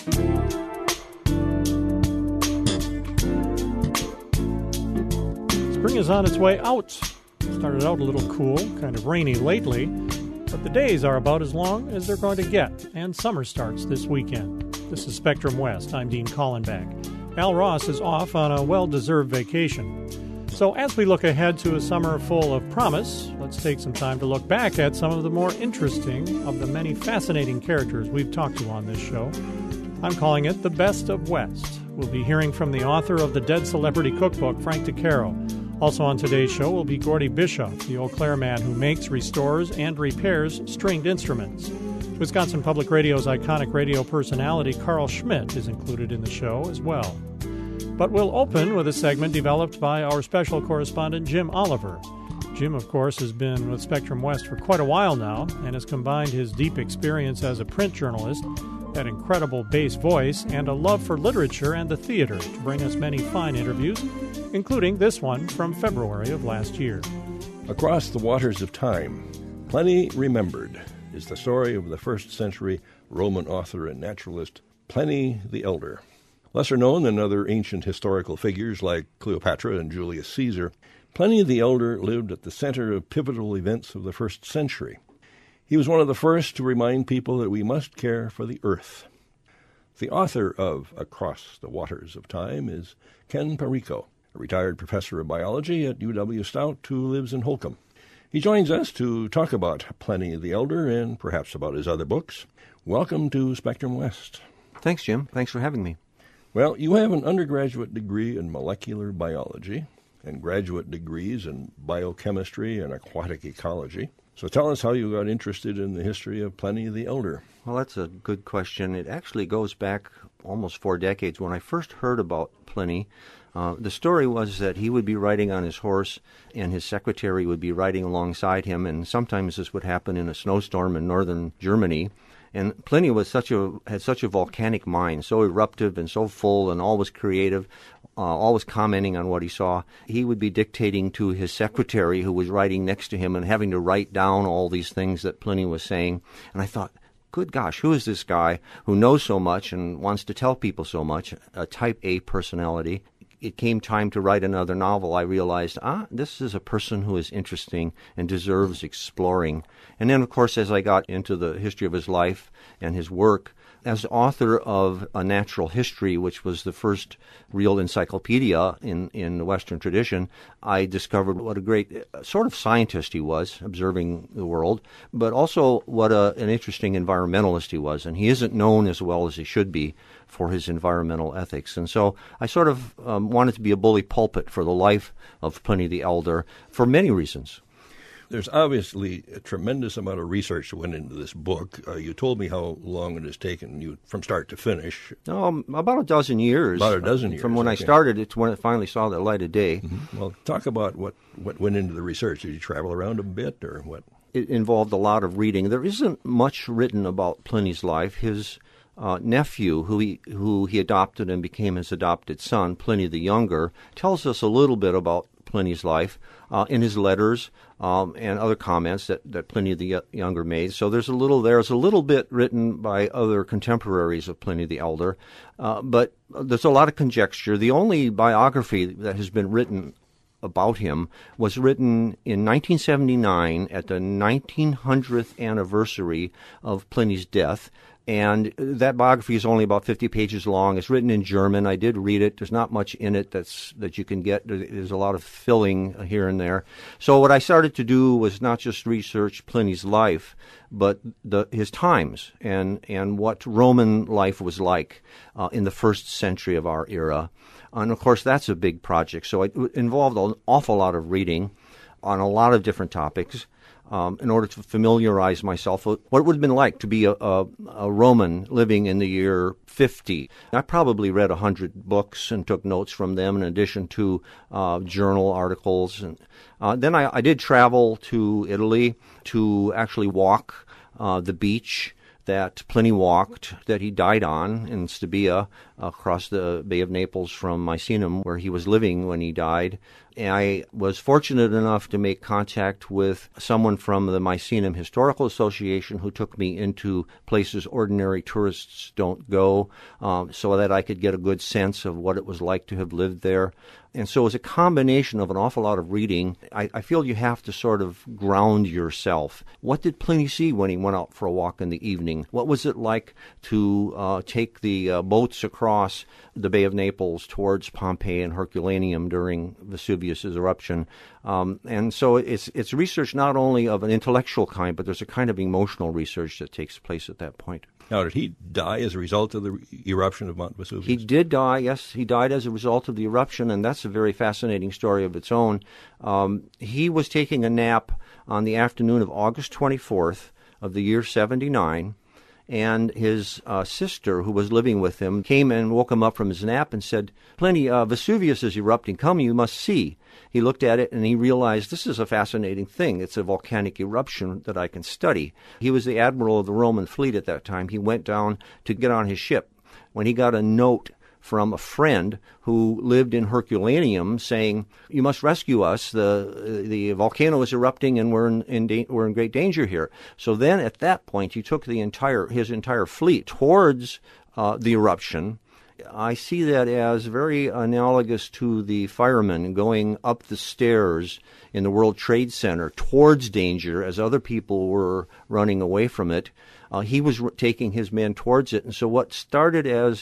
Spring is on its way out. Started out a little cool, kind of rainy lately, but the days are about as long as they're going to get, and summer starts this weekend. This is Spectrum West. I'm Dean Collenbach. Al Ross is off on a well-deserved vacation. So as we look ahead to a summer full of promise, let's take some time to look back at some of the more interesting of the many fascinating characters we've talked to on this show. I'm calling it The Best of West. We'll be hearing from the author of the Dead Celebrity Cookbook, Frank DeCaro. Also on today's show will be Gordy Bishop, the Eau Claire man who makes, restores, and repairs stringed instruments. Wisconsin Public Radio's iconic radio personality Carl Schmidt is included in the show as well. But we'll open with a segment developed by our special correspondent Jim Oliver. Jim, of course, has been with Spectrum West for quite a while now and has combined his deep experience as a print journalist, that incredible bass voice, and a love for literature and the theater to bring us many fine interviews, including this one from February of last year. Across the Waters of Time, Pliny Remembered is the story of the first-century Roman author and naturalist Pliny the Elder. Lesser known than other ancient historical figures like Cleopatra and Julius Caesar, Pliny the Elder lived at the center of pivotal events of the first century. He was one of the first to remind people that we must care for the earth. The author of Across the Waters of Time is Ken Perico, a retired professor of biology at UW-Stout who lives in Holcomb. He joins us to talk about Pliny the Elder and perhaps about his other books. Welcome to Spectrum West. Thanks, Jim. Thanks for having me. Well, you have an undergraduate degree in molecular biology and graduate degrees in biochemistry and aquatic ecology. So tell us how you got interested in the history of Pliny the Elder. Well, that's a good question. It actually goes back almost 4 decades. When I first heard about Pliny, the story was that he would be riding on his horse and his secretary would be riding alongside him, and sometimes this would happen in a snowstorm in northern Germany. And Pliny was had such a volcanic mind, so eruptive and so full and always creative, always commenting on what he saw. He would be dictating to his secretary who was riding next to him and having to write down all these things that Pliny was saying. And I thought, good gosh, who is this guy who knows so much and wants to tell people so much, a type A personality? It came time to write another novel. I realized, this is a person who is interesting and deserves exploring. And then, of course, as I got into the history of his life and his work, as author of A Natural History, which was the first real encyclopedia in the Western tradition, I discovered what a great sort of scientist he was, observing the world, but also what an interesting environmentalist he was. And he isn't known as well as he should be for his environmental ethics. And so I sort of wanted to be a bully pulpit for the life of Pliny the Elder for many reasons. There's obviously a tremendous amount of research that went into this book. You told me how long it has taken you from start to finish. About a dozen years. About a dozen years. From when I started it to when it finally saw the light of day. Mm-hmm. Well, talk about what went into the research. Did you travel around a bit or what? It involved a lot of reading. There isn't much written about Pliny's life. His nephew, who he adopted and became his adopted son, Pliny the Younger, tells us a little bit about Pliny's life in his letters and other comments that Pliny the Younger made. So there's a little bit written by other contemporaries of Pliny the Elder, but there's a lot of conjecture. The only biography that has been written about him was written in 1979 at the 1900th anniversary of Pliny's death. And that biography is only about 50 pages long. It's written in German. I did read it. There's not much in it that you can get. There's a lot of filling here and there. So what I started to do was not just research Pliny's life, but his times and what Roman life was like in the first century of our era. And, of course, that's a big project. So it involved an awful lot of reading on a lot of different topics. In order to familiarize myself with what it would have been like to be a Roman living in the year 50. I probably read 100 books and took notes from them in addition to journal articles. And then I did travel to Italy to actually walk the beach that Pliny walked, that he died on in Stabia, across the Bay of Naples from Misenum, where he was living when he died. I was fortunate enough to make contact with someone from the Misenum Historical Association who took me into places ordinary tourists don't go, so that I could get a good sense of what it was like to have lived there. And so it was a combination of an awful lot of reading. I feel you have to sort of ground yourself. What did Pliny see when he went out for a walk in the evening? What was it like to take the boats across the Bay of Naples towards Pompeii and Herculaneum during Vesuvius's eruption? And so it's research not only of an intellectual kind, but there's a kind of emotional research that takes place at that point. Now, did he die as a result of the eruption of Mount Vesuvius? He did die, yes. He died as a result of the eruption, and that's a very fascinating story of its own. He was taking a nap on the afternoon of August 24th of the year 79, and his sister, who was living with him, came and woke him up from his nap and said, "Pliny, Vesuvius is erupting. Come, you must see." He looked at it and he realized this is a fascinating thing. It's a volcanic eruption that I can study. He was the admiral of the Roman fleet at that time. He went down to get on his ship when he got a note from a friend who lived in Herculaneum saying, "You must rescue us. The volcano is erupting and we're in great danger here." So then at that point he took his entire fleet towards the eruption. I see that as very analogous to the firemen going up the stairs in the World Trade Center towards danger as other people were running away from it. He was taking his men towards it. And so what started as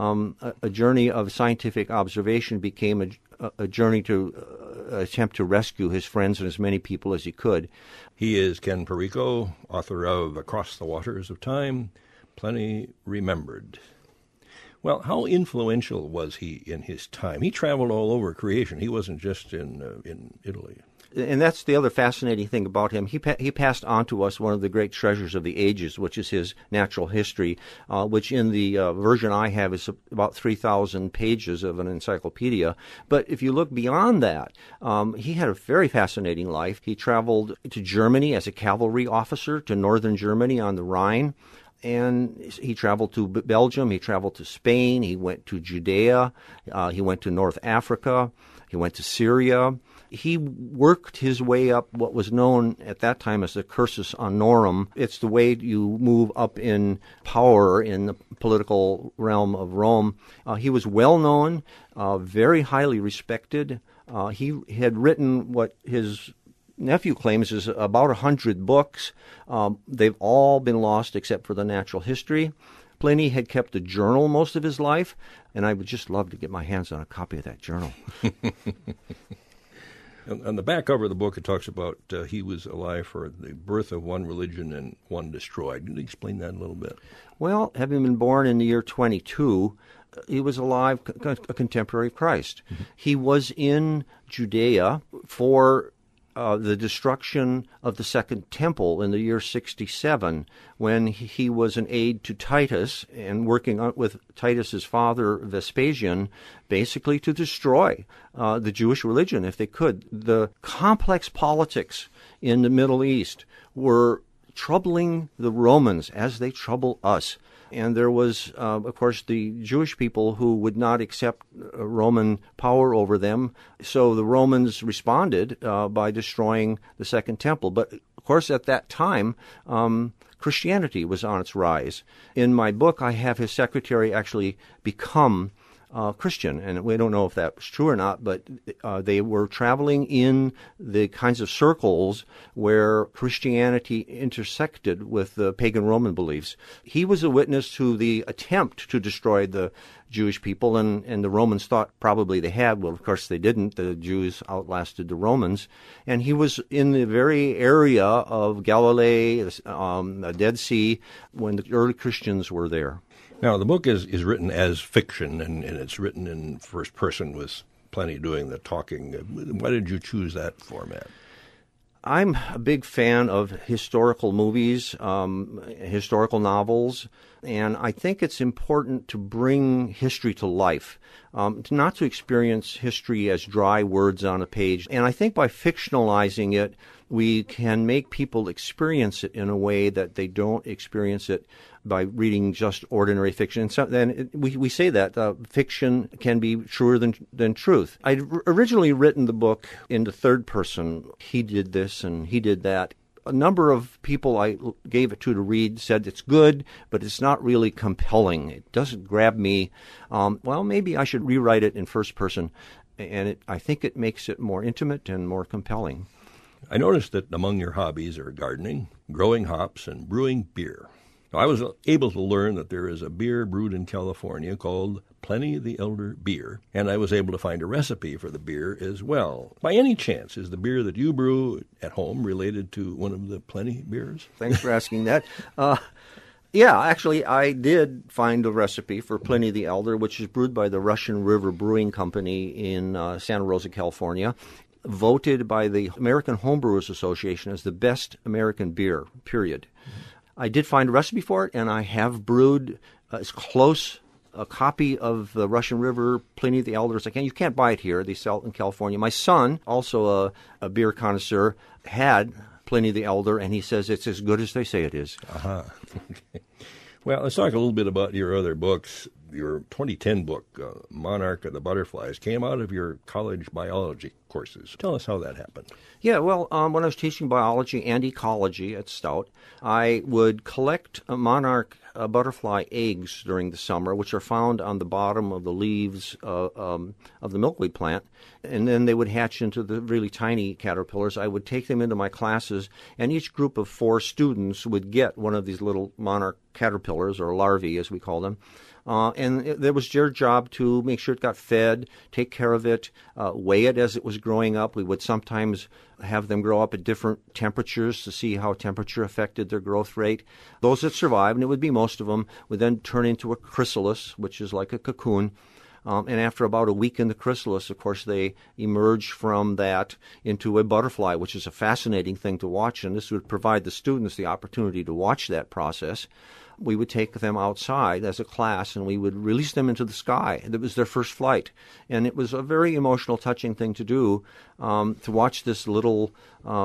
a journey of scientific observation became a journey to attempt to rescue his friends and as many people as he could. He is Ken Perico, author of Across the Waters of Time, Pliny Remembered. Well, how influential was he in his time? He traveled all over creation. He wasn't just in Italy. And that's the other fascinating thing about him. He passed on to us one of the great treasures of the ages, which is his natural history, which in the version I have is about 3,000 pages of an encyclopedia. But if you look beyond that, he had a very fascinating life. He traveled to Germany as a cavalry officer, to northern Germany on the Rhine. And he traveled to Belgium, he traveled to Spain, he went to Judea, he went to North Africa, he went to Syria. He worked his way up what was known at that time as the cursus honorum. It's the way you move up in power in the political realm of Rome. He was well known, very highly respected. He had written what his nephew claims is about 100 books. They've all been lost except for the natural history. Pliny had kept a journal most of his life, and I would just love to get my hands on a copy of that journal. On the back cover of the book, it talks about he was alive for the birth of one religion and one destroyed. Can you explain that a little bit? Well, having been born in the year 22, he was alive, a contemporary of Christ. Mm-hmm. He was in Judea for the destruction of the Second Temple in the year 67, when he was an aide to Titus and working with Titus's father Vespasian, basically to destroy the Jewish religion if they could. The complex politics in the Middle East were troubling the Romans as they trouble us. And there was, of course, the Jewish people who would not accept Roman power over them. So the Romans responded by destroying the Second Temple. But, of course, at that time, Christianity was on its rise. In my book, I have his secretary actually become Christian, and we don't know if that was true or not, but they were traveling in the kinds of circles where Christianity intersected with the pagan Roman beliefs. He was a witness to the attempt to destroy the Jewish people, and the Romans thought probably they had. Well, of course they didn't. The Jews outlasted the Romans. And he was in the very area of Galilee, the Dead Sea, when the early Christians were there. Now, the book is written as fiction, and it's written in first person with Pliny doing the talking. Why did you choose that format? I'm a big fan of historical movies, historical novels. And I think it's important to bring history to life, not to experience history as dry words on a page. And I think by fictionalizing it, we can make people experience it in a way that they don't experience it by reading just ordinary fiction. And so then we say that fiction can be truer than truth. I'd originally written the book in the third person. He did this and he did that. A number of people I gave it to read said it's good, but it's not really compelling. It doesn't grab me. Well, maybe I should rewrite it in first person, and I think it makes it more intimate and more compelling. I noticed that among your hobbies are gardening, growing hops, and brewing beer. Now, I was able to learn that there is a beer brewed in California called Pliny the Elder beer, and I was able to find a recipe for the beer as well. By any chance, is the beer that you brew at home related to one of the Pliny beers? Thanks for asking that. Yeah, actually, I did find a recipe for Pliny the Elder, which is brewed by the Russian River Brewing Company in Santa Rosa, California, voted by the American Homebrewers Association as the best American beer, period. I did find a recipe for it, and I have brewed as close a copy of the Russian River Pliny the Elder as I can. You can't buy it here. They sell it in California. My son, also a beer connoisseur, had Pliny the Elder, and he says it's as good as they say it is. Uh-huh. Well, let's talk a little bit about your other books. Your 2010 book, Monarch of the Butterflies, came out of your college biology courses. Tell us how that happened. Yeah, well, when I was teaching biology and ecology at Stout, I would collect monarch butterfly eggs during the summer, which are found on the bottom of the leaves of the milkweed plant, and then they would hatch into the really tiny caterpillars. I would take them into my classes, and each group of 4 students would get one of these little monarch caterpillars, or larvae as we call them. And it was their job to make sure it got fed, take care of it, weigh it as it was growing up. We would sometimes have them grow up at different temperatures to see how temperature affected their growth rate. Those that survived, and it would be most of them, would then turn into a chrysalis, which is like a cocoon. And after about a week in the chrysalis, of course, they emerge from that into a butterfly, which is a fascinating thing to watch. And this would provide the students the opportunity to watch that process. We would take them outside as a class, and we would release them into the sky. It was their first flight. And it was a very emotional, touching thing to do, to watch this little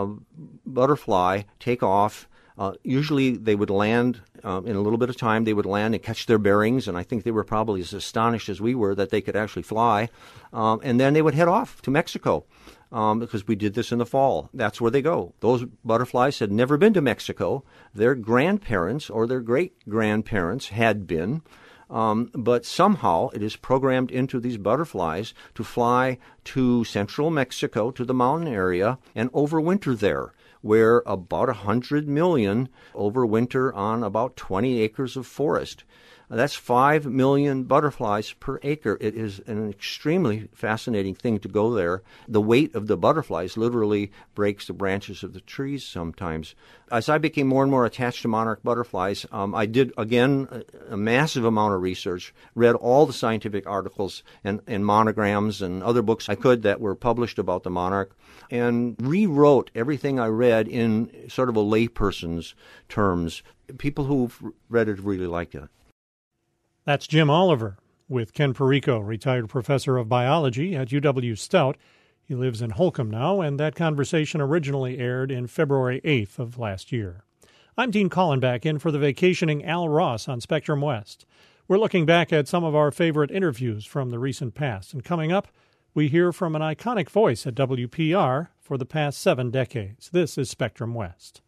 butterfly take off. Usually they would land in a little bit of time. They would land and catch their bearings, and I think they were probably as astonished as we were that they could actually fly. And then they would head off to Mexico, because we did this in the fall. That's where they go. Those butterflies had never been to Mexico. Their grandparents or their great-grandparents had been, but somehow it is programmed into these butterflies to fly to central Mexico, to the mountain area, and overwinter there, where about 100 million overwinter on about 20 acres of forest. That's 5 million butterflies per acre. It is an extremely fascinating thing to go there. The weight of the butterflies literally breaks the branches of the trees sometimes. As I became more and more attached to monarch butterflies, I did, again, a massive amount of research, read all the scientific articles and monograms and other books I could that were published about the monarch, and rewrote everything I read in sort of a layperson's terms. People who've read it really liked it. That's Jim Oliver with Ken Perico, retired professor of biology at UW Stout. He lives in Holcomb now, and that conversation originally aired in February 8th of last year. I'm Dean Collenbach, in for the vacationing Al Ross on Spectrum West. We're looking back at some of our favorite interviews from the recent past, and coming up, we hear from an iconic voice at WPR for the past 7 decades. This is Spectrum West.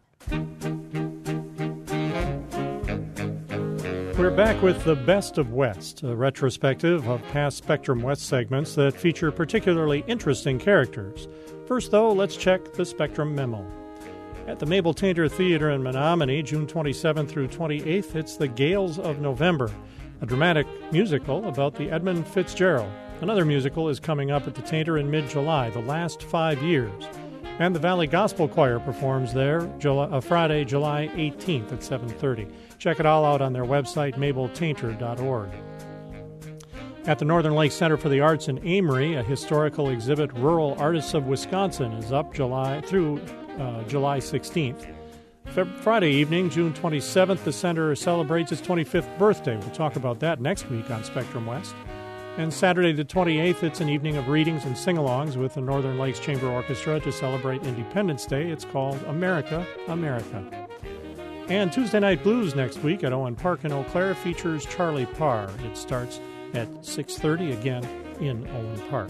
We're back with the Best of West, a retrospective of past Spectrum West segments that feature particularly interesting characters. First, though, let's check the Spectrum memo. At the Mabel Tainter Theater in Menominee, June 27th through 28th, it's The Gales of November, a dramatic musical about the Edmund Fitzgerald. Another musical is coming up at the Tainter in mid-July, The Last 5 Years. And the Valley Gospel Choir performs there Friday, July 18th at 7:30. Check it all out on their website, mabeltainter.org. At the Northern Lakes Center for the Arts in Amory, a historical exhibit, Rural Artists of Wisconsin, is up through July 16th. Friday evening, June 27th, the Center celebrates its 25th birthday. We'll talk about that next week on Spectrum West. And Saturday the 28th, it's an evening of readings and sing-alongs with the Northern Lakes Chamber Orchestra to celebrate Independence Day. It's called America, America. And Tuesday Night Blues next week at Owen Park in Eau Claire features Charlie Parr. It starts at 6:30 again in Owen Park.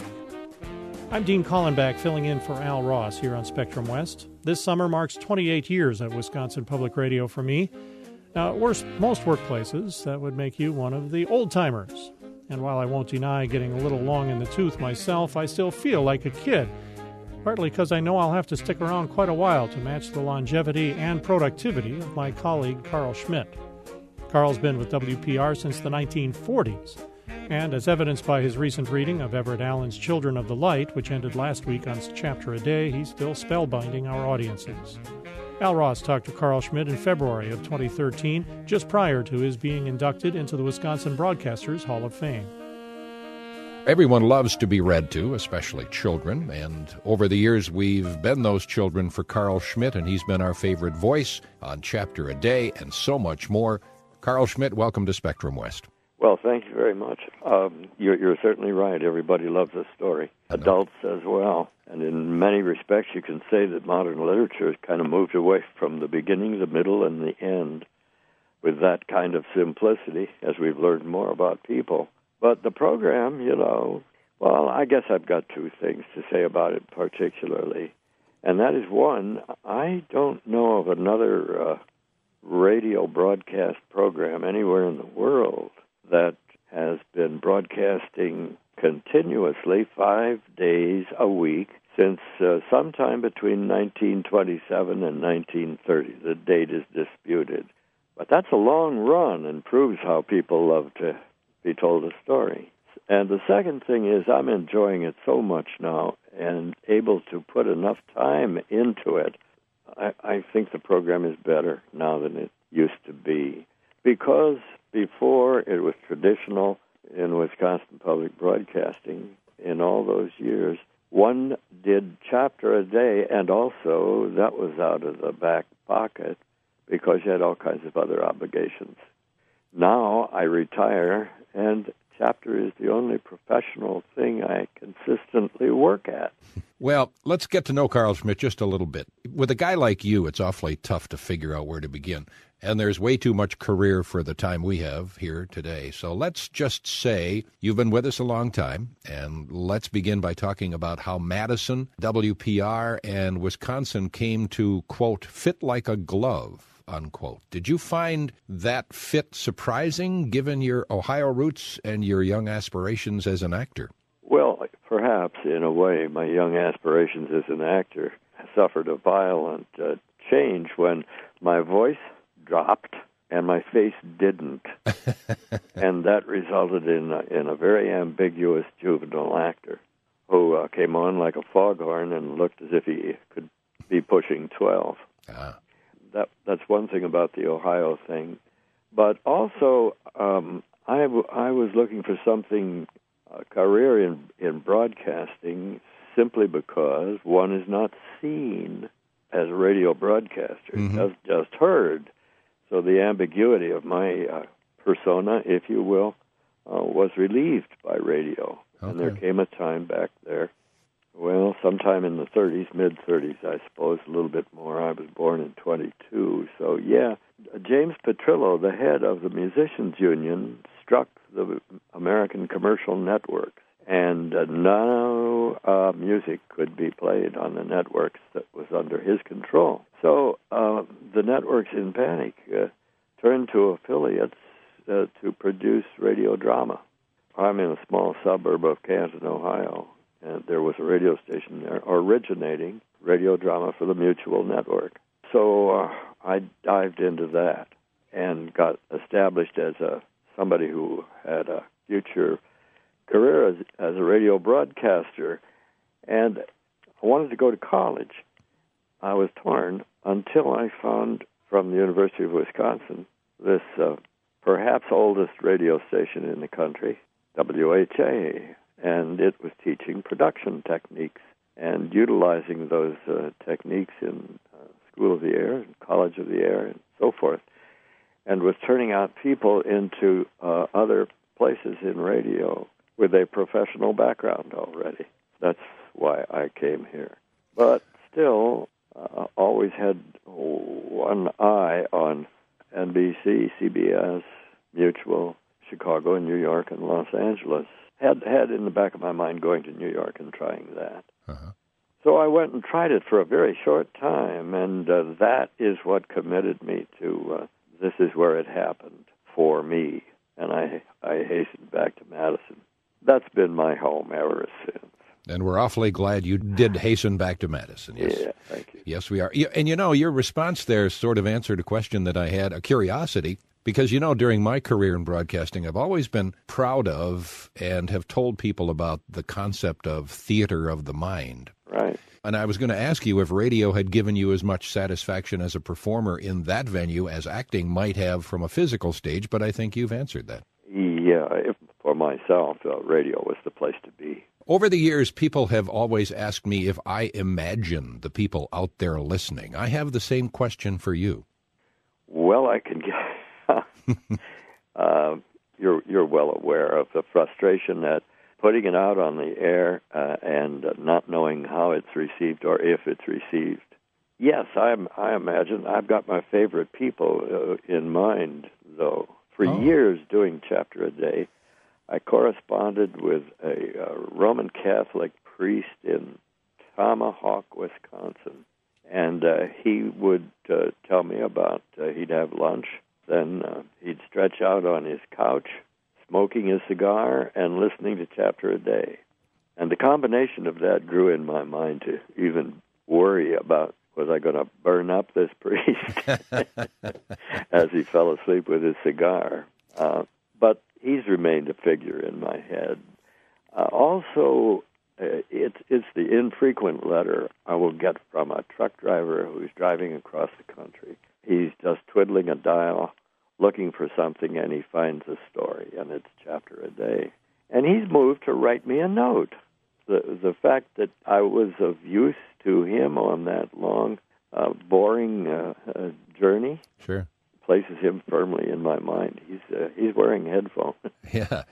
I'm Dean Collenbach filling in for Al Ross here on Spectrum West. This summer marks 28 years at Wisconsin Public Radio for me. Now, at most workplaces, that would make you one of the old-timers. And while I won't deny getting a little long in the tooth myself, I still feel like a kid. Partly because I know I'll have to stick around quite a while to match the longevity and productivity of my colleague Carl Schmidt. Carl's been with WPR since the 1940s, and as evidenced by his recent reading of Everett Allen's Children of the Light, which ended last week on Chapter a Day, he's still spellbinding our audiences. Al Ross talked to Carl Schmidt in February of 2013, just prior to his being inducted into the Wisconsin Broadcasters Hall of Fame. Everyone loves to be read to, especially children, and over the years we've been those children for Carl Schmidt, and he's been our favorite voice on Chapter a Day and so much more. Carl Schmidt, welcome to Spectrum West. Well, thank you very much. You're certainly right. Everybody loves a story, adults as well. And in many respects, you can say that modern literature has kind of moved away from the beginning, the middle, and the end with that kind of simplicity as we've learned more about people. But the program, well, I guess I've got two things to say about it particularly. And that is, one, I don't know of another radio broadcast program anywhere in the world that has been broadcasting continuously 5 days a week since sometime between 1927 and 1930. The date is disputed. But that's a long run and proves how people love to be told a story. And the second thing is I'm enjoying it so much now and able to put enough time into it. I think the program is better now than it used to be. Because before it was traditional in Wisconsin Public Broadcasting in all those years, one did Chapter a Day, and also that was out of the back pocket because you had all kinds of other obligations. Now I retire, and Chapter is the only professional thing I consistently work at. Well, let's get to know Carl Schmidt just a little bit. With a guy like you, it's awfully tough to figure out where to begin. And there's way too much career for the time we have here today. So let's just say you've been with us a long time, and let's begin by talking about how Madison, WPR, and Wisconsin came to, quote, fit like a glove, unquote. Did you find that fit surprising, given your Ohio roots and your young aspirations as an actor? Well, perhaps in a way, my young aspirations as an actor suffered a violent change when my voice dropped and my face didn't. And that resulted in a very ambiguous juvenile actor who came on like a foghorn and looked as if he could be pushing 12. That's one thing about the Ohio thing. But also, I was looking for something, a career in broadcasting, simply because one is not seen as a radio broadcaster, just heard. So the ambiguity of my persona, if you will, was relieved by radio. Okay. And there came a time back there, well, sometime in the 30s, mid-30s, I suppose, a little bit more. I was born in 22. So, yeah, James Petrillo, the head of the Musicians Union, struck the American commercial networks. And no music could be played on the networks that was under his control. So the networks in panic turned to affiliates to produce radio drama. I'm in a small suburb of Canton, Ohio, and there was a radio station there originating radio drama for the Mutual Network. So I dived into that and got established as somebody who had a future career as a radio broadcaster, and I wanted to go to college. I was torn until I found from the University of Wisconsin this perhaps oldest radio station in the country, WHA, and it was teaching production techniques and utilizing those techniques in School of the Air and College of the Air and so forth, and was turning out people into other places in radio with a professional background already. That's why I came here. But still, always had one eye on NBC, CBS, Mutual, Chicago, and New York, and Los Angeles. Had in the back of my mind going to New York and trying that. Uh-huh. So I went and tried it for a very short time, and that is what committed me to this is where it happened for me. And I hastened back to Madison. That's been my home ever since. And we're awfully glad you did hasten back to Madison. Yes. Yeah, thank you. Yes, we are. And, your response there sort of answered a question that I had, a curiosity, because, during my career in broadcasting, I've always been proud of and have told people about the concept of theater of the mind. Right. And I was going to ask you if radio had given you as much satisfaction as a performer in that venue as acting might have from a physical stage, but I think you've answered that. Yeah, for myself, radio was the place to be. Over the years, people have always asked me if I imagine the people out there listening. I have the same question for you. Well, I can get... You're well aware of the frustration that putting it out on the air and not knowing how it's received or if it's received. Yes, I imagine I've got my favorite people in mind, though. For years doing Chapter a Day, I corresponded with a Roman Catholic priest in Tomahawk, Wisconsin, and he would tell me about he'd have lunch, then he'd stretch out on his couch, smoking his cigar and listening to Chapter a Day. And the combination of that grew in my mind to even worry about, was I going to burn up this priest as he fell asleep with his cigar? But he's remained a figure in my head. Also, it's the infrequent letter I will get from a truck driver who's driving across the country. He's just twiddling a dial, looking for something, and he finds a story, and it's Chapter a Day. And he's moved to write me a note. The fact that I was of use to him on that long, boring journey sure places him firmly in my mind. He's wearing headphones. Yeah.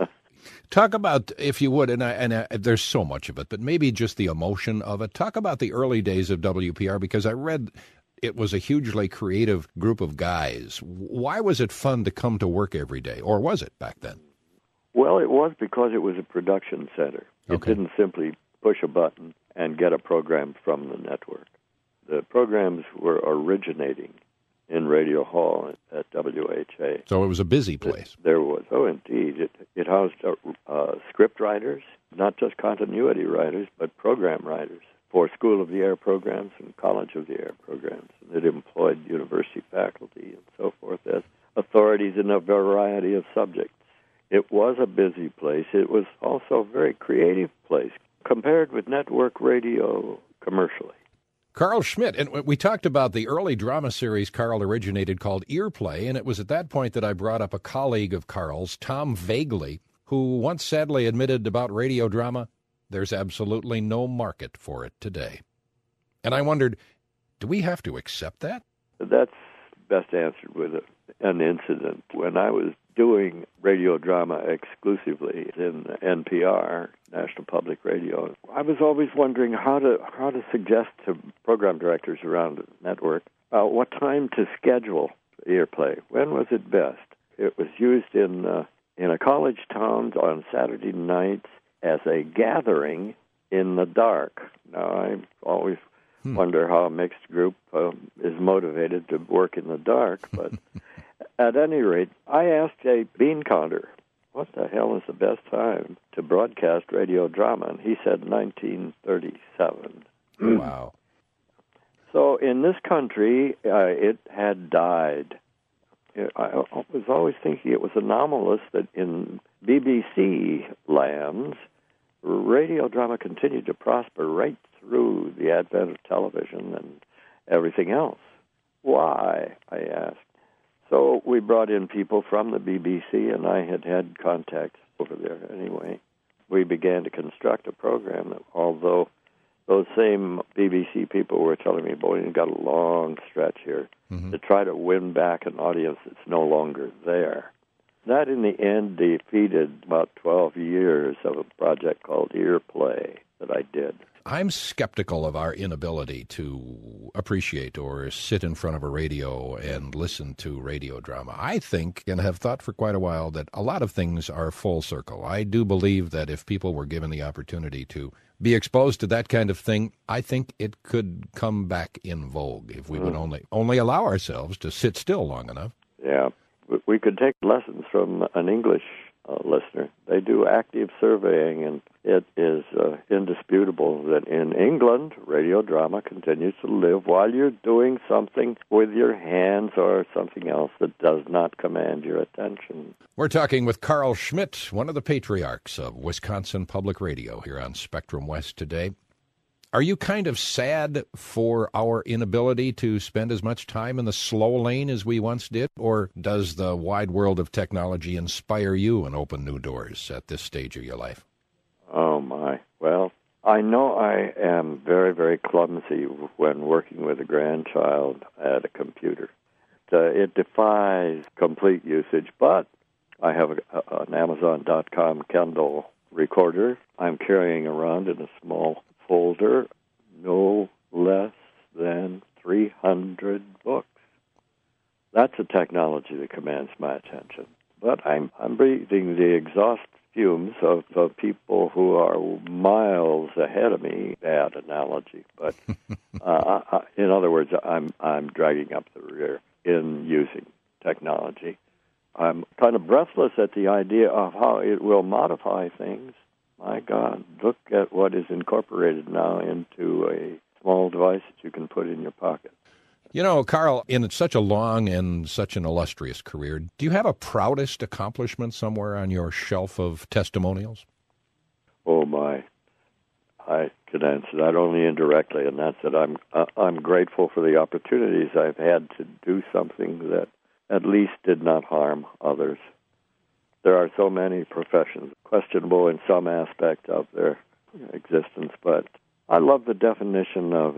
Talk about, if you would, and there's so much of it, but maybe just the emotion of it. Talk about the early days of WPR, because I read it was a hugely creative group of guys. Why was it fun to come to work every day, or was it back then? Well, it was because it was a production center. It didn't simply push a button and get a program from the network. The programs were originating in Radio Hall at WHA. So it was a busy place. There was. Oh, indeed. It housed script writers, not just continuity writers, but program writers for School of the Air programs and College of the Air programs. And it employed university faculty and so forth as authorities in a variety of subjects. It was a busy place. It was also a very creative place compared with network radio commercially. Carl Schmidt, and we talked about the early drama series Carl originated called Earplay, and it was at that point that I brought up a colleague of Carl's, Tom Vagley, who once sadly admitted about radio drama, there's absolutely no market for it today. And I wondered, do we have to accept that? That's best answered with an incident. When I was doing radio drama exclusively in NPR, National Public Radio, I was always wondering how to suggest to program directors around the network what time to schedule Earplay. When was it best? It was used in a college town on Saturday nights as a gathering in the dark. Now, I always wonder how a mixed group is motivated to work in the dark, but at any rate, I asked a bean counter, what the hell is the best time to broadcast radio drama? And he said 1937. Wow. So in this country, it had died. I was always thinking it was anomalous that in BBC lands, radio drama continued to prosper right through the advent of television and everything else. Why, I asked. So we brought in people from the BBC, and I had contacts over there anyway. We began to construct a program that, although those same BBC people were telling me, boy, you've got a long stretch here to try to win back an audience that's no longer there. That, in the end, defeated about 12 years of a project called Earplay that I did. I'm skeptical of our inability to appreciate or sit in front of a radio and listen to radio drama. I think, and have thought for quite a while, that a lot of things are full circle. I do believe that if people were given the opportunity to be exposed to that kind of thing, I think it could come back in vogue if we would only allow ourselves to sit still long enough. Yeah. We could take lessons from an English listener. They do active surveying, and it is indisputable that in England, radio drama continues to live while you're doing something with your hands or something else that does not command your attention. We're talking with Carl Schmidt, one of the patriarchs of Wisconsin Public Radio, here on Spectrum West today. Are you kind of sad for our inability to spend as much time in the slow lane as we once did? Or does the wide world of technology inspire you and open new doors at this stage of your life? Oh, my. Well, I know I am very, very clumsy when working with a grandchild at a computer. It defies complete usage, but I have an Amazon.com Kindle recorder I'm carrying around in a small folder, no less than 300 books. That's a technology that commands my attention. But I'm breathing the exhaust fumes of people who are miles ahead of me. Bad analogy, but in other words, I'm dragging up the rear in using technology. I'm kind of breathless at the idea of how it will modify things. My God, look at what is incorporated now into a small device that you can put in your pocket. You know, Carl, in such a long and such an illustrious career, do you have a proudest accomplishment somewhere on your shelf of testimonials? Oh, my. I could answer that only indirectly, and that's that I'm grateful for the opportunities I've had to do something that at least did not harm others. There are so many professions, questionable in some aspect of their existence, but I love the definition of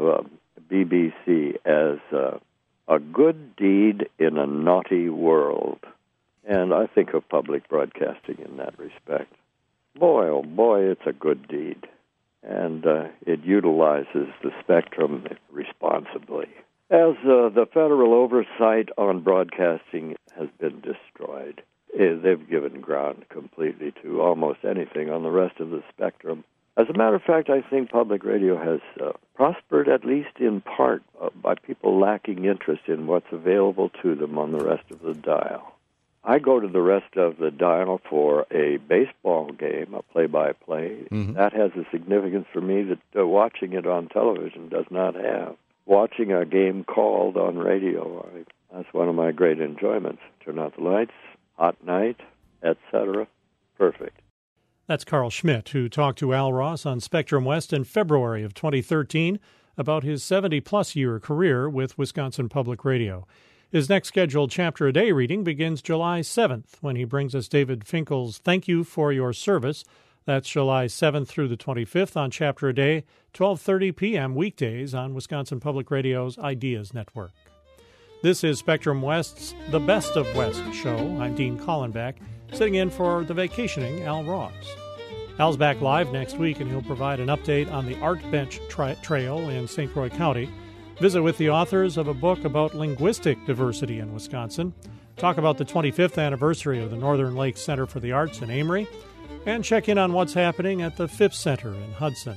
BBC as a good deed in a naughty world. And I think of public broadcasting in that respect. Boy, oh boy, it's a good deed. And it utilizes the spectrum responsibly. As the federal oversight on broadcasting has been destroyed, they've given ground completely to almost anything on the rest of the spectrum. As a matter of fact, I think public radio has prospered, at least in part, by people lacking interest in what's available to them on the rest of the dial. I go to the rest of the dial for a baseball game, a play-by-play. Mm-hmm. That has a significance for me that watching it on television does not have. Watching a game called on radio, that's one of my great enjoyments. Turn out the lights, hot night, etc. Perfect. That's Carl Schmidt, who talked to Al Ross on Spectrum West in February of 2013 about his 70-plus year career with Wisconsin Public Radio. His next scheduled Chapter a Day reading begins July 7th, when he brings us David Finkel's Thank You for Your Service. That's July 7th through the 25th on Chapter a Day, 12:30 p.m. weekdays on Wisconsin Public Radio's Ideas Network. This is Spectrum West's The Best of West show. I'm Dean Collenbach, sitting in for the vacationing Al Ross. Al's back live next week, and he'll provide an update on the Art Bench Trail in St. Croix County, visit with the authors of a book about linguistic diversity in Wisconsin, talk about the 25th anniversary of the Northern Lakes Center for the Arts in Amory, and check in on what's happening at the Phipps Center in Hudson.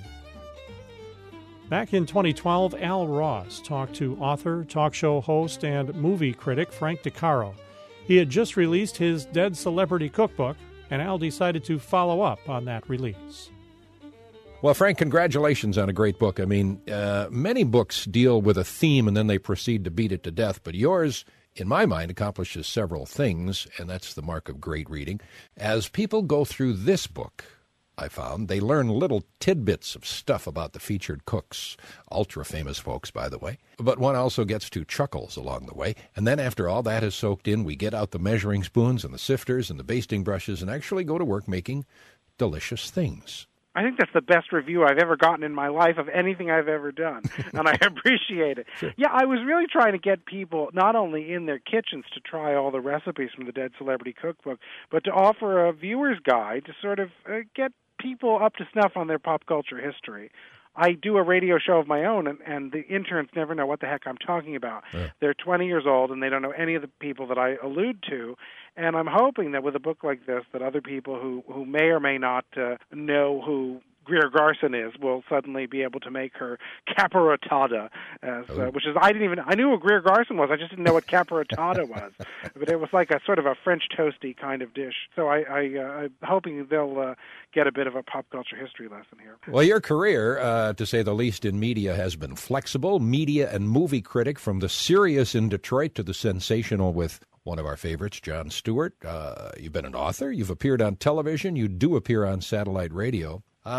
Back in 2012, Al Ross talked to author, talk show host, and movie critic Frank DeCaro. He had just released his Dead Celebrity Cookbook, and Al decided to follow up on that release. Well, Frank, congratulations on a great book. I mean, many books deal with a theme and then they proceed to beat it to death, but yours, in my mind, accomplishes several things, and that's the mark of great reading. As people go through this book, I found, they learn little tidbits of stuff about the featured cooks, ultra-famous folks, by the way. But one also gets to chuckles along the way. And then after all that is soaked in, we get out the measuring spoons and the sifters and the basting brushes and actually go to work making delicious things. I think that's the best review I've ever gotten in my life of anything I've ever done, and I appreciate it. Sure. Yeah, I was really trying to get people not only in their kitchens to try all the recipes from the Dead Celebrity Cookbook, but to offer a viewer's guide to sort of get people up to snuff on their pop culture history. I do a radio show of my own, and the interns never know what the heck I'm talking about. Yeah. They're 20 years old, and they don't know any of the people that I allude to. And I'm hoping that with a book like this, that other people who may or may not know who Greer Garson is will suddenly be able to make her capirotada, which is I knew what Greer Garson was. I just didn't know what capirotada was, but it was like a sort of a French toasty kind of dish. So I'm hoping they'll get a bit of a pop culture history lesson here. Well, your career, to say the least, in media has been flexible. Media and movie critic, from the serious in Detroit to the sensational with one of our favorites, Jon Stewart. You've been an author. You've appeared on television. You do appear on satellite radio.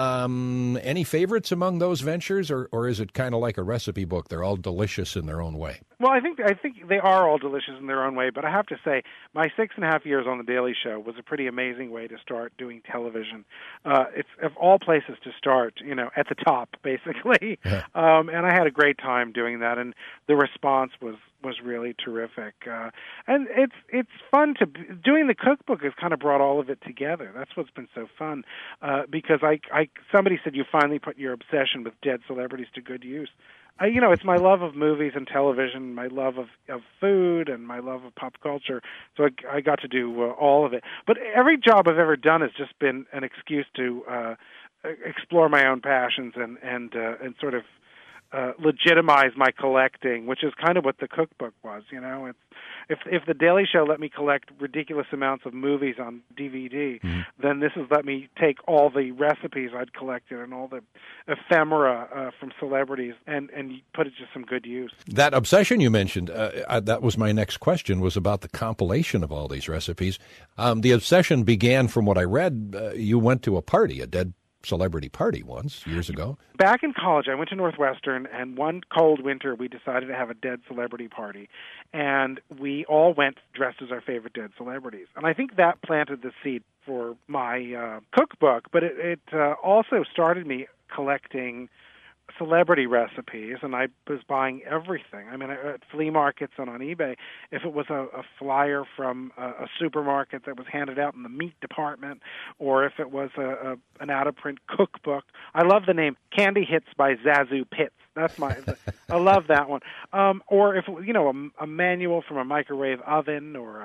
Any favorites among those ventures, or is it kind of like a recipe book? They're all delicious in their own way. Well, I think they are all delicious in their own way, but I have to say my 6.5 years on The Daily Show was a pretty amazing way to start doing television. It's of all places to start, at the top, basically. Yeah. And I had a great time doing that, and the response was really terrific. And it's fun doing the cookbook has kind of brought all of it together. That's what's been so fun, because somebody said you finally put your obsession with dead celebrities to good use. It's my love of movies and television, my love of food, and my love of pop culture. So I got to do all of it. But every job I've ever done has just been an excuse to explore my own passions and sort of legitimize my collecting, which is kind of what the cookbook was. If the Daily Show let me collect ridiculous amounts of movies on DVD, then this has let me take all the recipes I'd collected and all the ephemera from celebrities and put it to some good use. That obsession you mentioned, that was my next question, was about the compilation of all these recipes. The obsession began, from what I read, you went to a party, a Dead Celebrity party once, years ago. Back in college, I went to Northwestern, and one cold winter, we decided to have a Dead Celebrity party, and we all went dressed as our favorite dead celebrities. And I think that planted the seed for my cookbook, but it also started me collecting celebrity recipes, and I was buying everything. I mean, at flea markets and on eBay, if it was a flyer from a supermarket that was handed out in the meat department, or if it was an out-of-print cookbook. I love the name Candy Hits by Zazu Pitts. That's I love that one. Or if a manual from a microwave oven, or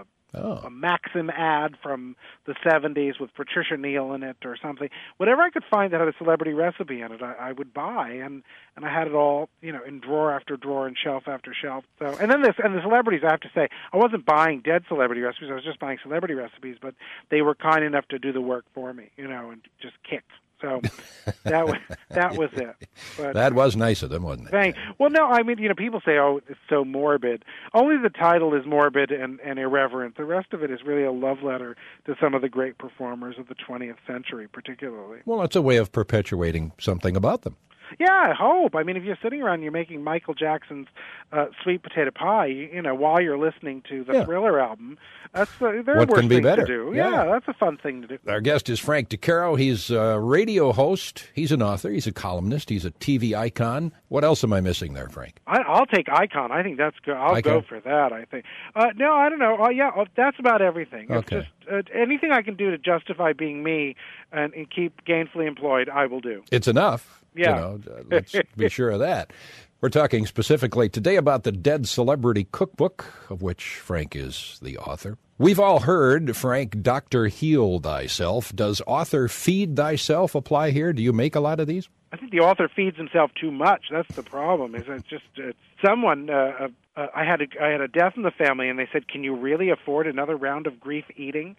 a Maxim ad from the 70s with Patricia Neal in it or something. Whatever I could find that had a celebrity recipe in it, I would buy, and I had it all, in drawer after drawer and shelf after shelf. So, and the celebrities, I have to say, I wasn't buying dead celebrity recipes, I was just buying celebrity recipes, but they were kind enough to do the work for me, and just kick. So that was it. But, that was nice of them, wasn't it? Thanks. Well, no, I mean, people say, oh, it's so morbid. Only the title is morbid and irreverent. The rest of it is really a love letter to some of the great performers of the 20th century, particularly. Well, it's a way of perpetuating something about them. Yeah, I hope. I mean, if you're sitting around and you're making Michael Jackson's Sweet Potato Pie, while you're listening to the Thriller album, that's there are worse things to do. Yeah, that's a fun thing to do. Our guest is Frank DeCaro. He's a radio host. He's an author. He's a columnist. He's a TV icon. What else am I missing there, Frank? I'll take icon. I think that's good. I'll go for that, I think. No, I don't know. That's about everything. Okay. It's just anything I can do to justify being me and keep gainfully employed, I will do. It's enough. Yeah. Let's be sure of that. We're talking specifically today about the Dead Celebrity Cookbook, of which Frank is the author. We've all heard, Frank, Dr. Heal Thyself. Does author feed thyself apply here? Do you make a lot of these? I think the author feeds himself too much. That's the problem. Is it's just someone. I had a death in the family, and they said, "Can you really afford another round of grief eating?"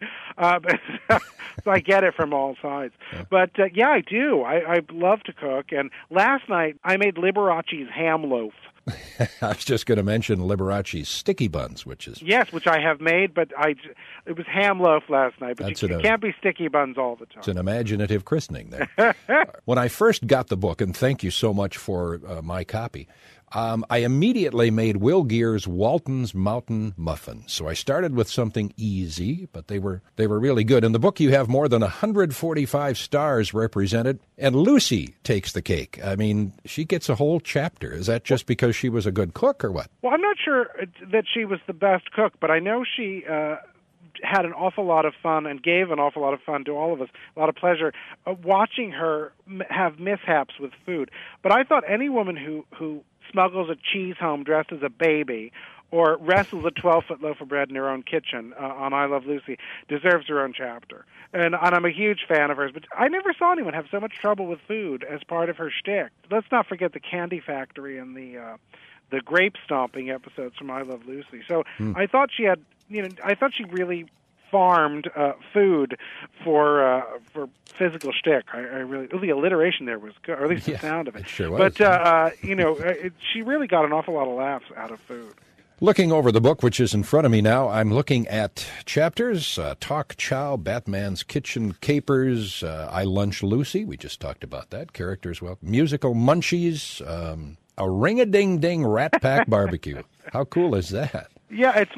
So I get it from all sides. Yeah. But I do. I love to cook. And last night I made Liberace's ham loaf. I was just going to mention Liberace's sticky buns, which I have made, but it was ham loaf last night. But you can't be sticky buns all the time. It's an imaginative christening there. When I first got the book, and thank you so much for my copy, I immediately made Will Geer's Walton's Mountain Muffins. So I started with something easy, but they were really good. In the book, you have more than 145 stars represented, and Lucy takes the cake. I mean, she gets a whole chapter. Is that just because she was a good cook or what? Well, I'm not sure that she was the best cook, but I know she had an awful lot of fun and gave an awful lot of fun to all of us, a lot of pleasure, watching her have mishaps with food. But I thought any woman who smuggles a cheese home dressed as a baby or wrestles a 12-foot loaf of bread in her own kitchen on I Love Lucy deserves her own chapter. And I'm a huge fan of hers, but I never saw anyone have so much trouble with food as part of her shtick. Let's not forget the Candy Factory and the grape stomping episodes from I Love Lucy. So I thought she had, I thought she really farmed food for physical shtick. I really, the alliteration there was good, or at least the sound of it. It sure was. But she really got an awful lot of laughs out of food. Looking over the book, which is in front of me now, I'm looking at chapters, Talk Chow, Batman's Kitchen Capers, I Lunch Lucy, we just talked about that, characters well, musical Munchies, a Ring-a-Ding-Ding Rat Pack Barbecue. How cool is that? Yeah, it's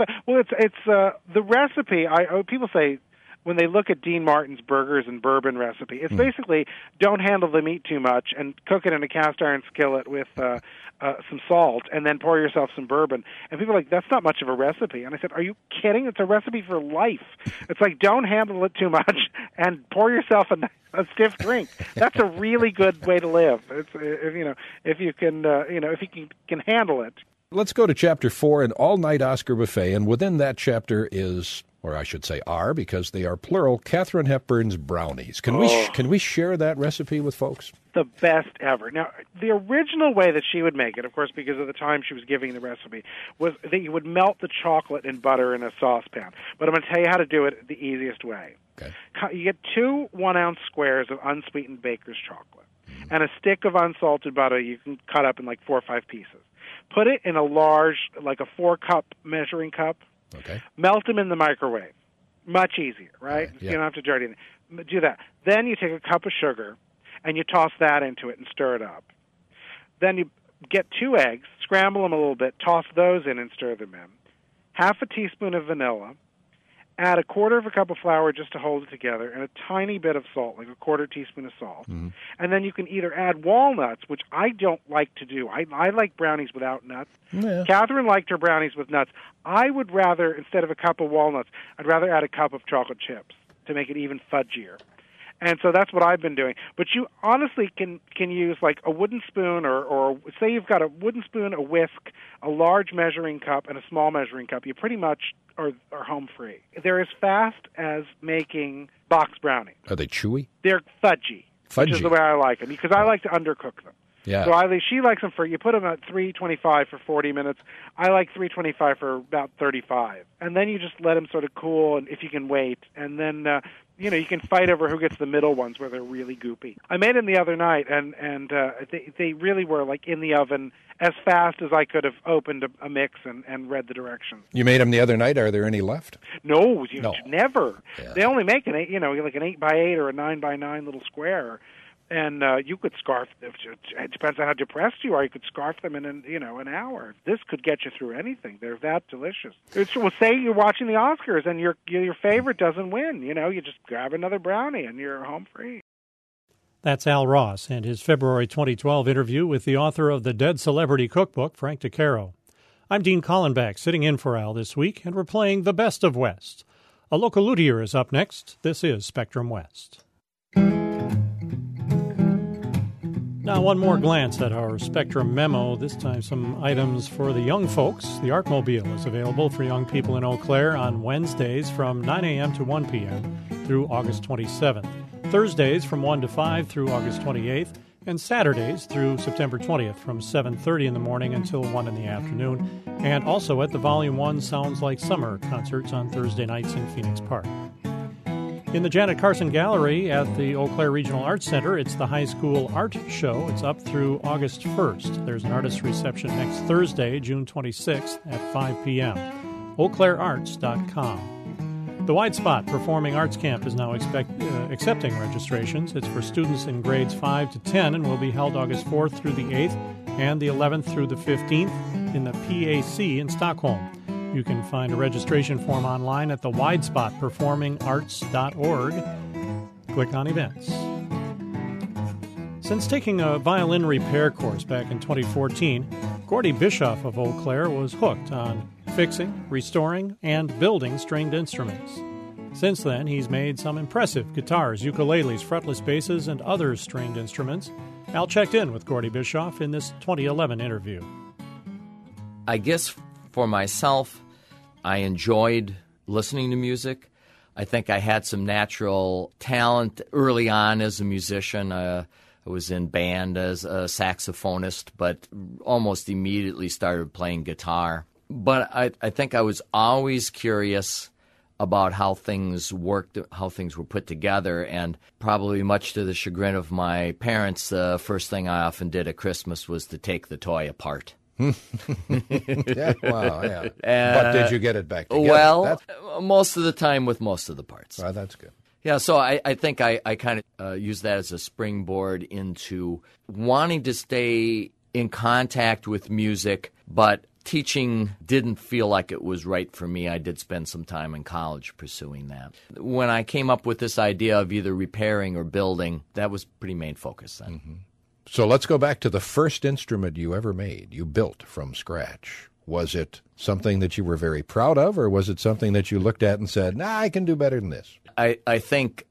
the recipe. People say when they look at Dean Martin's burgers and bourbon recipe, it's basically don't handle the meat too much and cook it in a cast iron skillet with some salt and then pour yourself some bourbon. And people are like, that's not much of a recipe. And I said, are you kidding? It's a recipe for life. It's like don't handle it too much and pour yourself a stiff drink. That's a really good way to live. It's if you can handle it. Let's go to Chapter 4, an all-night Oscar buffet, and within that chapter is, or I should say are, because they are plural, Katharine Hepburn's brownies. Can we share that recipe with folks? The best ever. Now, the original way that she would make it, of course, because of the time she was giving the recipe, was that you would melt the chocolate and butter in a saucepan. But I'm going to tell you how to do it the easiest way. Okay. You get 2 one-ounce squares of unsweetened baker's chocolate and a stick of unsalted butter you can cut up in like 4 or 5 pieces. Put it in a large, like a 4-cup measuring cup. Okay. Melt them in the microwave. Much easier, right? Yeah. You don't have to dirty it. Do that. Then you take a cup of sugar, and you toss that into it and stir it up. Then you get 2 eggs, scramble them a little bit, toss those in and stir them in. Half a teaspoon of vanilla. Add a 1/4 cup of flour just to hold it together, and a tiny bit of salt, like a 1/4 teaspoon of salt. Mm-hmm. And then you can either add walnuts, which I don't like to do. I like brownies without nuts. Yeah. Catherine liked her brownies with nuts. I would rather, instead of a cup of walnuts, I'd rather add a cup of chocolate chips to make it even fudgier. And so that's what I've been doing. But you honestly can use like a wooden spoon or say you've got a wooden spoon, a whisk, a large measuring cup, and a small measuring cup. You pretty much are home free. They're as fast as making box brownies. Are they chewy? They're fudgy, which is the way I like them because I like to undercook them. Yeah. So she likes them you put them at 325 for 40 minutes. I like 325 for about 35. And then you just let them sort of cool, and if you can wait. And then, you can fight over who gets the middle ones where they're really goopy. I made them the other night, and they really were like in the oven as fast as I could have opened a mix and read the directions. You made them the other night. Are there any left? No, never. Yeah. They only make like an 8x8 or a 9x9 little square. And you could scarf them. It depends on how depressed you are. You could scarf them in an hour. This could get you through anything. They're that delicious. Well, say you're watching the Oscars and your favorite doesn't win. You just grab another brownie and you're home free. That's Al Ross and his February 2012 interview with the author of the Dead Celebrity Cookbook, Frank DeCaro. I'm Dean Collenbach, sitting in for Al this week, and we're playing The Best of West. A local luthier is up next. This is Spectrum West. Now, one more glance at our Spectrum memo, this time some items for the young folks. The Artmobile is available for young people in Eau Claire on Wednesdays from 9 a.m. to 1 p.m. through August 27th, Thursdays from 1 to 5 through August 28th, and Saturdays through September 20th from 7:30 in the morning until 1 in the afternoon, and also at the Volume 1 Sounds Like Summer concerts on Thursday nights in Phoenix Park. In the Janet Carson Gallery at the Eau Claire Regional Arts Center, it's the High School Art Show. It's up through August 1st. There's an artist reception next Thursday, June 26th at 5 p.m. EauClaireArts.com. The White Spot Performing Arts Camp is now accepting registrations. It's for students in grades 5 to 10 and will be held August 4th through the 8th and the 11th through the 15th in the PAC in Stockholm. You can find a registration form online at the widespotperformingarts.org. Click on Events. Since taking a violin repair course back in 2014, Gordy Bischoff of Eau Claire was hooked on fixing, restoring, and building stringed instruments. Since then, he's made some impressive guitars, ukuleles, fretless basses, and other stringed instruments. Al checked in with Gordy Bischoff in this 2011 interview. I guess for myself, I enjoyed listening to music. I think I had some natural talent early on as a musician. I was in band as a saxophonist, but almost immediately started playing guitar. But I think I was always curious about how things worked, how things were put together, and probably much to the chagrin of my parents, the first thing I often did at Christmas was to take the toy apart. Yeah, wow, yeah. But did you get it back together? Well, most of the time with most of the parts. Well, that's good. Yeah, so I think I kind of use that as a springboard into wanting to stay in contact with music, but teaching didn't feel like it was right for me. I did spend some time in college pursuing that. When I came up with this idea of either repairing or building, that was pretty main focus then. Mm-hmm. So let's go back to the first instrument you ever made, you built from scratch. Was it something that you were very proud of, or was it something that you looked at and said, nah, I can do better than this? I think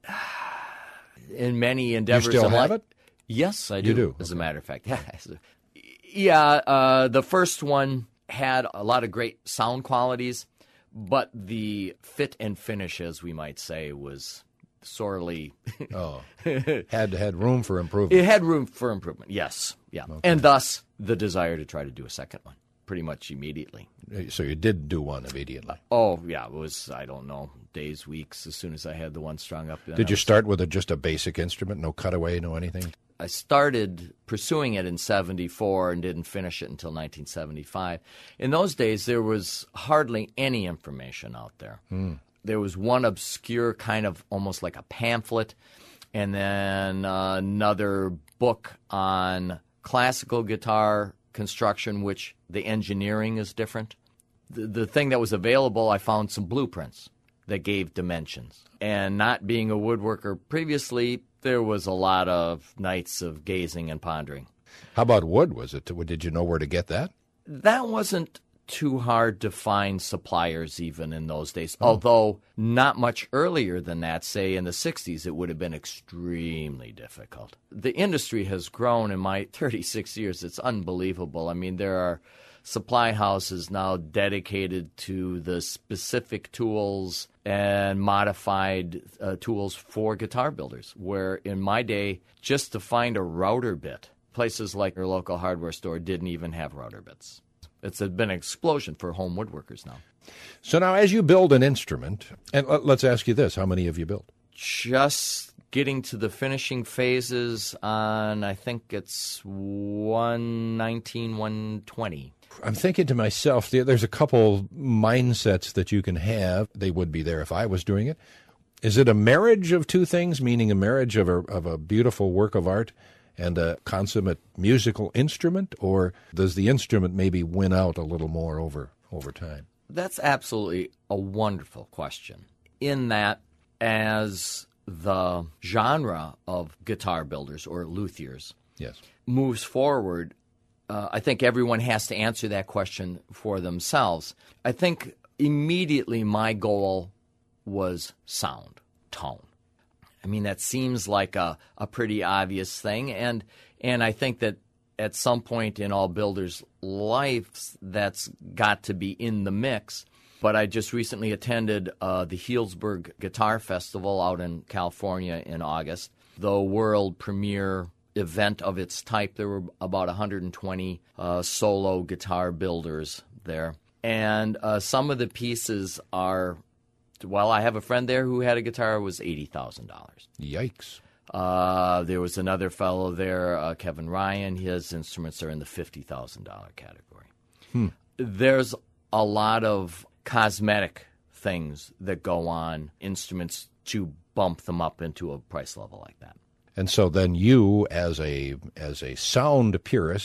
in many endeavors... You still have it? Yes, I do. You do? As a matter of fact. Yeah, the first one had a lot of great sound qualities, but the fit and finish, as we might say, was sorely... had room for improvement. It had room for improvement, yes. Yeah. Okay. And thus, the desire to try to do a second one, pretty much immediately. So you did do one immediately? Oh, yeah. It was, I don't know, days, weeks, as soon as I had the one strung up. Did you start with just a basic instrument, no cutaway, no anything? I started pursuing it in 74 and didn't finish it until 1975. In those days, there was hardly any information out there. There was one obscure kind of almost like a pamphlet, and then another book on classical guitar construction, which the engineering is different. The thing that was available, I found some blueprints that gave dimensions. And not being a woodworker previously, there was a lot of nights of gazing and pondering. How about wood? Did you know where to get that? That wasn't too hard to find suppliers even in those days, although not much earlier than that, say in the 60s, it would have been extremely difficult. The industry has grown in my 36 years. It's unbelievable. I mean, there are supply houses now dedicated to the specific tools and modified tools for guitar builders, where in my day, just to find a router bit, places like your local hardware store didn't even have router bits. It's been an explosion for home woodworkers now. So now as you build an instrument, and let's ask you this, how many have you built? Just getting to the finishing phases on, I think it's 119, 120. I'm thinking to myself, there's a couple mindsets that you can have. They would be there if I was doing it. Is it a marriage of two things, meaning a marriage of a beautiful work of art and a consummate musical instrument, or does the instrument maybe win out a little more over time? That's absolutely a wonderful question, in that as the genre of guitar builders or luthiers moves forward, I think everyone has to answer that question for themselves. I think immediately my goal was sound, tone. I mean, that seems like a pretty obvious thing, and I think that at some point in all builders' lives, that's got to be in the mix. But I just recently attended the Healdsburg Guitar Festival out in California in August, the world premiere event of its type. There were about 120 solo guitar builders there, and some of the pieces are... Well, I have a friend there who had a guitar was $80,000. Yikes. There was another fellow there, Kevin Ryan. His instruments are in the $50,000 category. There's a lot of cosmetic things that go on instruments to bump them up into a price level like that. And so then you, as a sound purist,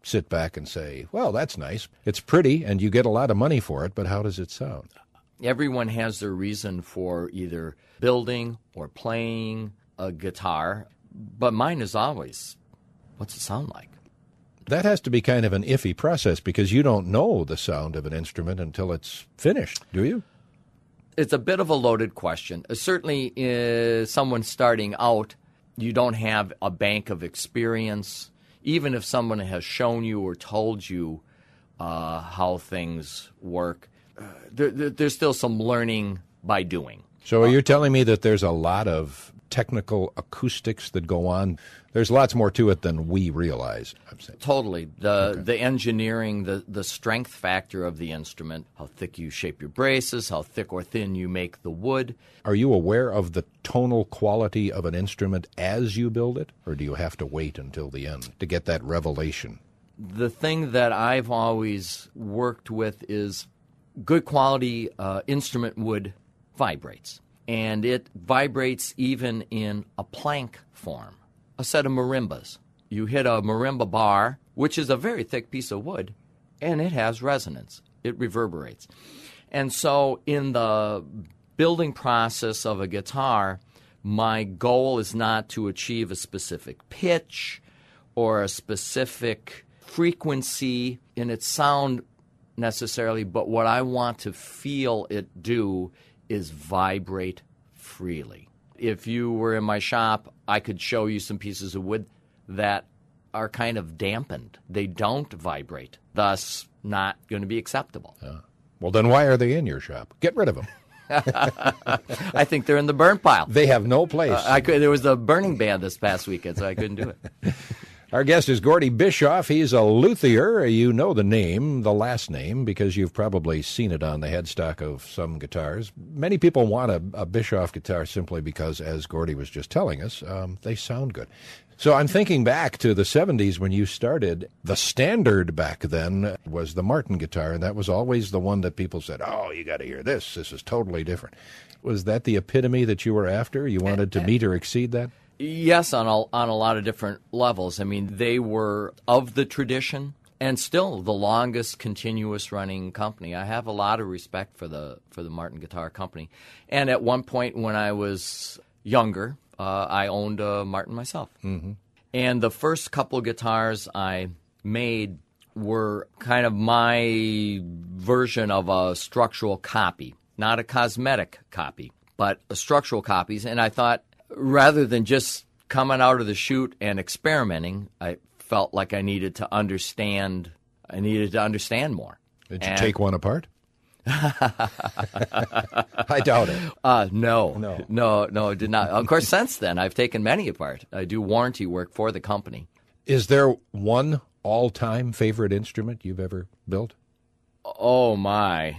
sit back and say, well, that's nice. It's pretty, and you get a lot of money for it, but how does it sound? Everyone has their reason for either building or playing a guitar, but mine is always, what's it sound like? That has to be kind of an iffy process because you don't know the sound of an instrument until it's finished, do you? It's a bit of a loaded question. Certainly, someone starting out, you don't have a bank of experience. Even if someone has shown you or told you how things work, there's still some learning by doing. So are you telling me that there's a lot of technical acoustics that go on? There's lots more to it than we realize, I'm saying. Totally. The engineering, the strength factor of the instrument, how thick you shape your braces, how thick or thin you make the wood. Are you aware of the tonal quality of an instrument as you build it, or do you have to wait until the end to get that revelation? The thing that I've always worked with is good quality instrument wood vibrates. And it vibrates even in a plank form. A set of marimbas. You hit a marimba bar, which is a very thick piece of wood, and it has resonance. It reverberates. And so in the building process of a guitar, my goal is not to achieve a specific pitch or a specific frequency in its sound necessarily, but what I want to feel it do is vibrate freely. If you were in my shop, I could show you some pieces of wood that are kind of dampened. They don't vibrate, thus not going to be acceptable. Well, then why are they in your shop? Get rid of them. I think they're in the burn pile. They have no place. There was a burning ban this past weekend, so I couldn't do it. Our guest is Gordy Bischoff. He's a luthier. You know the name, the last name, because you've probably seen it on the headstock of some guitars. Many people want a Bischoff guitar simply because, as Gordy was just telling us, they sound good. So I'm thinking back to the 70s when you started. The standard back then was the Martin guitar, and that was always the one that people said, oh, you got to hear this. This is totally different. Was that the epitome that you were after? You wanted to meet or exceed that? Yes, on a lot of different levels. I mean, they were of the tradition and still the longest continuous running company. I have a lot of respect for the Martin Guitar Company. And at one point when I was younger, I owned a Martin myself. Mm-hmm. And the first couple of guitars I made were kind of my version of a structural copy, not a cosmetic copy, but a structural copies. And I thought, rather than just coming out of the chute and experimenting, I felt like I needed to understand more. Did you take one apart? I doubt it. No, I did not. Of course, since then, I've taken many apart. I do warranty work for the company. Is there one all-time favorite instrument you've ever built? Oh, my.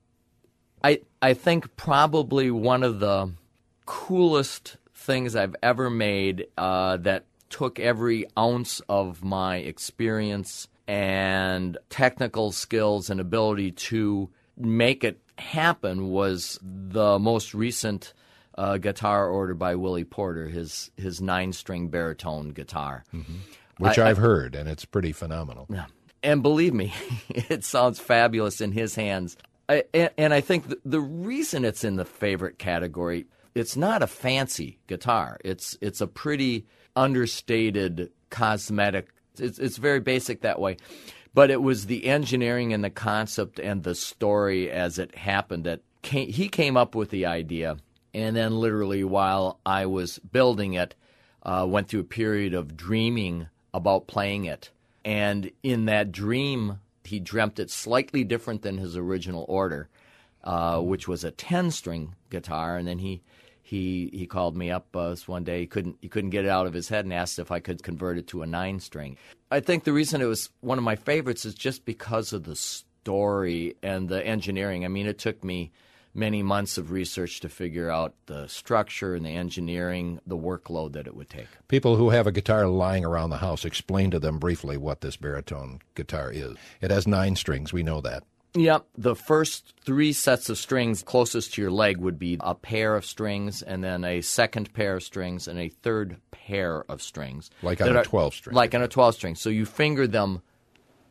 I think probably one of the coolest things I've ever made that took every ounce of my experience and technical skills and ability to make it happen was the most recent guitar ordered by Willie Porter, his 9-string baritone guitar. Mm-hmm. Which I've heard, and it's pretty phenomenal. Yeah. And believe me, it sounds fabulous in his hands. And I think the reason it's in the favorite category, it's not a fancy guitar. It's a pretty understated cosmetic. It's very basic that way. But it was the engineering and the concept and the story as it happened that he came up with the idea. And then literally while I was building it, went through a period of dreaming about playing it. And in that dream, he dreamt it slightly different than his original order, which was a 10-string guitar. And then he called me up one day. He couldn't get it out of his head and asked if I could convert it to a 9-string. I think the reason it was one of my favorites is just because of the story and the engineering. I mean, it took me many months of research to figure out the structure and the engineering, the workload that it would take. People who have a guitar lying around the house, explain to them briefly what this baritone guitar is. It has 9 strings. We know that. Yep. The first 3 sets of strings closest to your leg would be a pair of strings, and then a second pair of strings, and a third pair of strings. Like on a 12-string. Like on a 12-string. So you finger them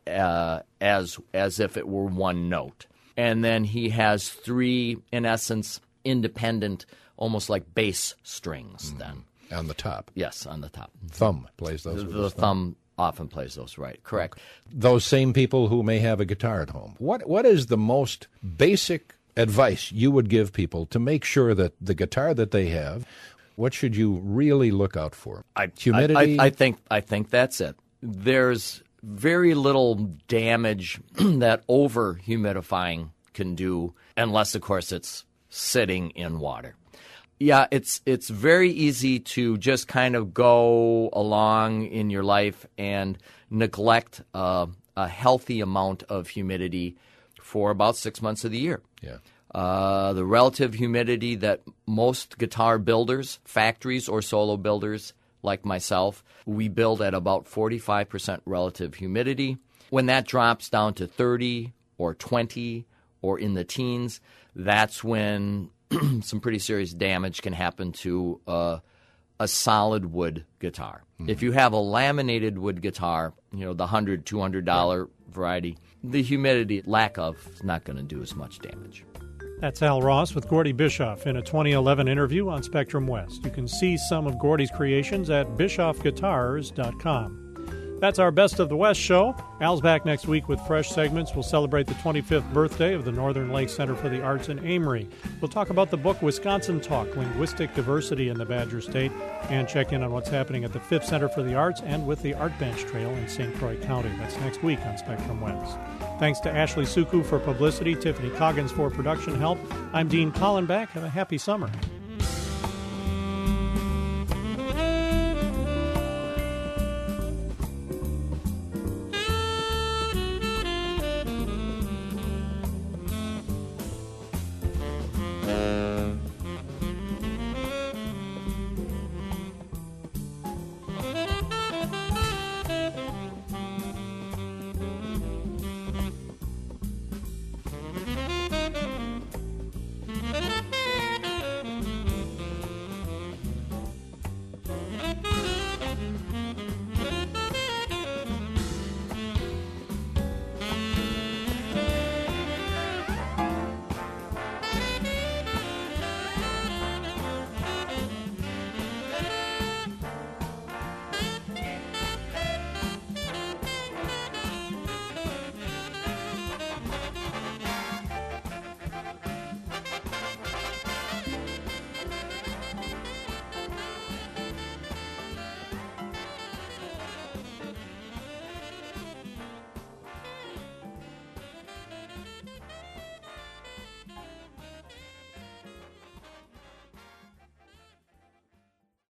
as if it were one note. And then he has 3, in essence, independent, almost like bass strings then. On the top. Yes, on the top. Thumb plays those. The thumb often plays those, right. Correct. Okay. Those same people who may have a guitar at home. What is the most basic advice you would give people to make sure that the guitar that they have, what should you really look out for? Humidity? I think that's it. There's very little damage that over-humidifying can do, unless, of course, it's sitting in water. Yeah, it's very easy to just kind of go along in your life and neglect a healthy amount of humidity for about 6 months of the year. Yeah. The relative humidity that most guitar builders, factories or solo builders like myself, we build at about 45% relative humidity. When that drops down to 30 or 20 or in the teens, that's when some pretty serious damage can happen to a solid wood guitar. Mm-hmm. If you have a laminated wood guitar, the $100, $200 variety, the humidity, lack of, is not going to do as much damage. That's Al Ross with Gordy Bischoff in a 2011 interview on Spectrum West. You can see some of Gordy's creations at bischoffguitars.com. That's our Best of the West show. Al's back next week with fresh segments. We'll celebrate the 25th birthday of the Northern Lakes Center for the Arts in Amory. We'll talk about the book Wisconsin Talk, Linguistic Diversity in the Badger State, and check in on what's happening at the 5th Center for the Arts and with the Art Bench Trail in St. Croix County. That's next week on Spectrum West. Thanks to Ashley Suku for publicity, Tiffany Coggins for production help. I'm Dean Collenbach. Have a happy summer.